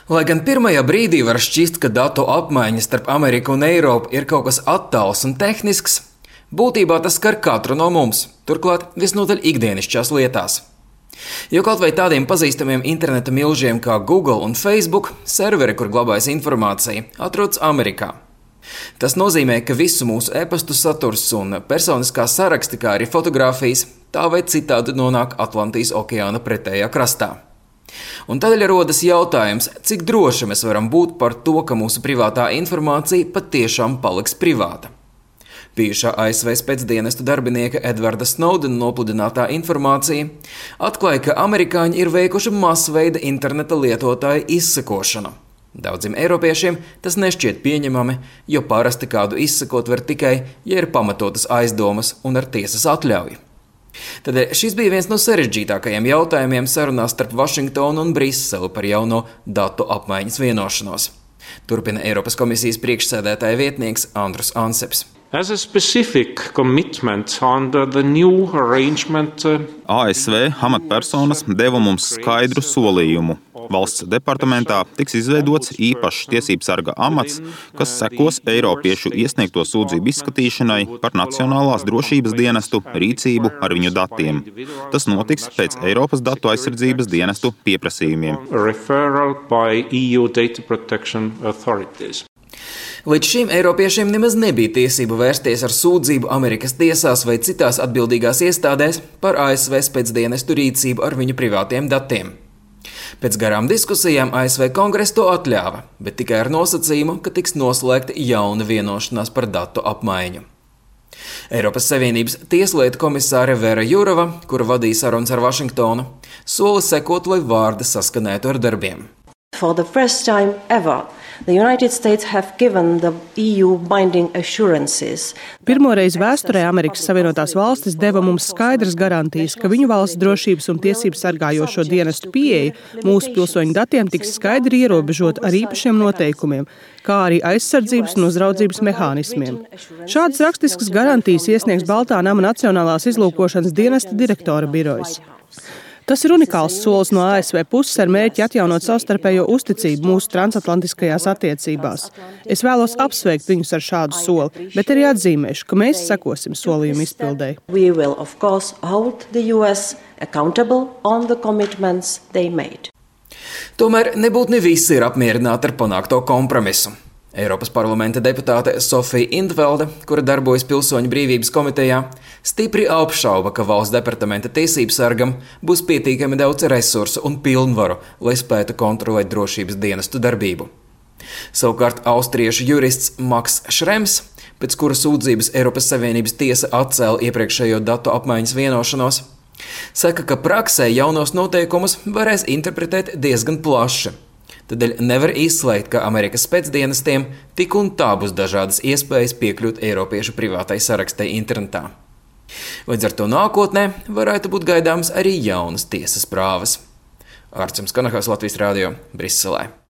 Lai gan pirmajā brīdī var šķist, ka datu apmaiņa starp Ameriku un Eiropu ir kaut kas attāls un tehnisks, būtībā tas skar katru no mums, turklāt visnotaļ ikdienišķās lietās. Jo kaut vai tādiem pazīstamiem interneta milžiem kā Google un Facebook, serveri, kur glabājas informācija, atrodas Amerikā. Tas nozīmē, ka visu mūsu e-pastu saturs un personiskā saraksti, kā arī fotogrāfijas, tā vai citādi nonāk Atlantijas okeāna pretējā krastā. Un tādēļ rodas jautājums, cik droši mēs varam būt par to, ka mūsu privātā informācija patiešām paliks privāta. Bijušā ASV spēcdienestu darbinieka Edvarda Snowdena nopludinātā informācija atklāja, ka amerikāņi ir veikuši masveida interneta lietotāju izsekošanu. Daudziem eiropiešiem tas nešķiet pieņemami, jo parasti kādu izsekot var tikai, ja ir pamatotas aizdomas un ar tiesas atļauju. Tādēļ šis bija viens no sarežģītākajiem jautājumiem sarunās starp Vašingtonu un Briseli par jauno datu apmaiņas vienošanos. Turpina Eiropas komisijas priekšsēdētāja vietnieks Andrus Anseps. As a specific commitment under the new arrangement, ASV amatpersonas deva mums skaidru solījumu. Valsts departamentā tiks izveidots īpašs tiesību sarga amats, kas sekos eiropiešu iesniegto sūdzību izskatīšanai par Nacionālās drošības dienestu rīcību ar viņu datiem. Tas notiks pēc Eiropas datu aizsardzības dienestu pieprasījumiem. Līdz šim eiropiešiem nemaz nebija tiesību vērsties ar sūdzību Amerikas tiesās vai citās atbildīgās iestādēs par ASV spēcdienestu rīcību ar viņu privātiem datiem. Pēc garām diskusijām ASV Kongress to atļāva, bet tikai ar nosacījumu, ka tiks noslēgta jauna vienošanās par datu apmaiņu. Eiropas Savienības tieslietu komisāre Vera Jurova, kura vadīja sarunas ar Vašingtonu, sola sekot, lai vārdi saskanētu ar darbiem. For the first time ever, the United States have given the EU binding assurances. Pirmoreiz vēsturē Amerikas Savienotās valstis deva mums skaidras garantijas, ka viņu valsts drošības un tiesību sargājošo dienestu pieeja mūsu pilsoņu datiem tiks skaidri ierobežot ar īpašiem noteikumiem, kā arī aizsardzības un uzraudzības mehānismiem. Šādas rakstiskas garantijas iesniegs Baltā nama Nacionālās izlūkošanas dienesta direktora birojas. Tas ir unikāls solis no ASV puses ar mērķi atjaunot savstarpējo uzticību mūsu transatlantiskajās attiecībās. Es vēlos apsveikt viņus ar šādu soli, bet arī atzīmēšu, ka mēs sekosim solījumu izpildēji. We will, of course, hold the US accountable on the commitments they made. Tomēr nebūtu ne visi ir apmierināti ar panākto kompromisu. Eiropas parlamenta deputāte Sofija Intvelde, kura darbojas Pilsoņu brīvības komitejā, stipri apšauba, ka valsts departamenta tiesību sargam būs pietiekami daudz resursu un pilnvaru, lai spētu kontrolēt drošības dienestu darbību. Savukārt austriešu jurists Maks Šrems, pēc kura sūdzības Eiropas Savienības tiesa atcēla iepriekšējo datu apmaiņas vienošanos, saka, ka praksē jaunos noteikumus varēs interpretēt diezgan plaši. Tādēļ nevar izslēgt, ka Amerikas spēcdienestiem tik un tā būs dažādas iespējas piekļūt eiropiešu privātai sarakstai internetā. Līdz ar to nākotnē varētu būt gaidāmas arī jaunas tiesas prāvas. Ārcums Kanahās, Latvijas Rādio, Briselē.